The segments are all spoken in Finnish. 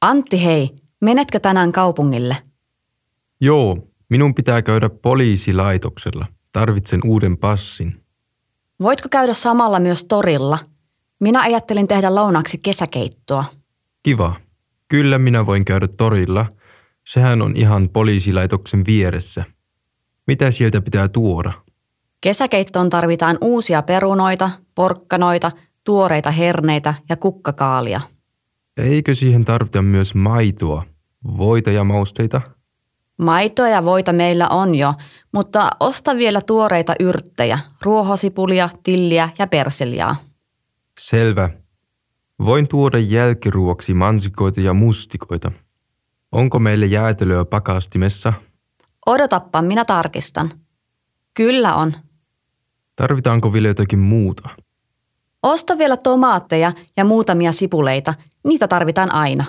Antti, hei, menetkö tänään kaupungille? Joo, minun pitää käydä poliisilaitoksella. Tarvitsen uuden passin. Voitko käydä samalla myös torilla? Minä ajattelin tehdä lounaksi kesäkeittoa. Kiva. Kyllä minä voin käydä torilla. Sehän on ihan poliisilaitoksen vieressä. Mitä sieltä pitää tuoda? Kesäkeittoon tarvitaan uusia perunoita, porkkanoita, tuoreita herneitä ja kukkakaalia. Eikö siihen tarvita myös maitoa, voita ja mausteita? Maitoa ja voita meillä on jo, mutta osta vielä tuoreita yrttejä, ruohosipulia, tilliä ja persiliaa. Selvä. Voin tuoda jälkiruoksi mansikoita ja mustikoita. Onko meille jäätelöä pakastimessa? Odotappa, minä tarkistan. Kyllä on. Tarvitaanko vielä jotakin muuta? Osta vielä tomaatteja ja muutamia sipuleita. Niitä tarvitaan aina.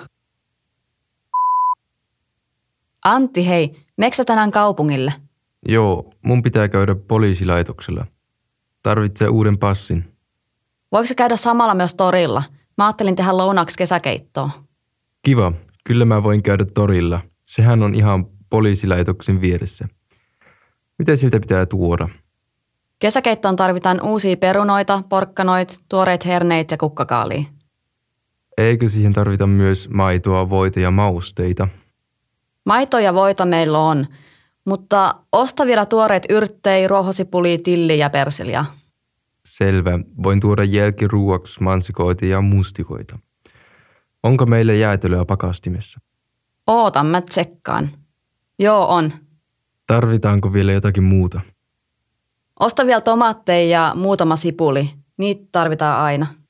Antti, hei, meksä tänään kaupungille? Joo, mun pitää käydä poliisilaitoksella. Tarvitsee uuden passin. Voiko sä käydä samalla myös torilla? Mä ajattelin tehdä lounaaksi kesäkeittoa. Kiva, kyllä mä voin käydä torilla. Sehän on ihan poliisilaitoksen vieressä. Mitä siltä pitää tuoda? Kesäkeittoon tarvitaan uusia perunoita, porkkanoit, tuoreet herneet ja kukkakaalia. Eikö siihen tarvita myös maitoa, voita ja mausteita? Maitoa ja voita meillä on, mutta osta vielä tuoreet yrttejä, ruohosipulia, tilliä ja persiliaa. Selvä, voin tuoda jälkiruoksi mansikoita ja mustikoita. Onko meillä jäätelöä pakastimessa? Ootan, mä tsekkaan. Joo, on. Tarvitaanko vielä jotakin muuta? Osta vielä tomaatteja ja muutama sipuli. Niitä tarvitaan aina.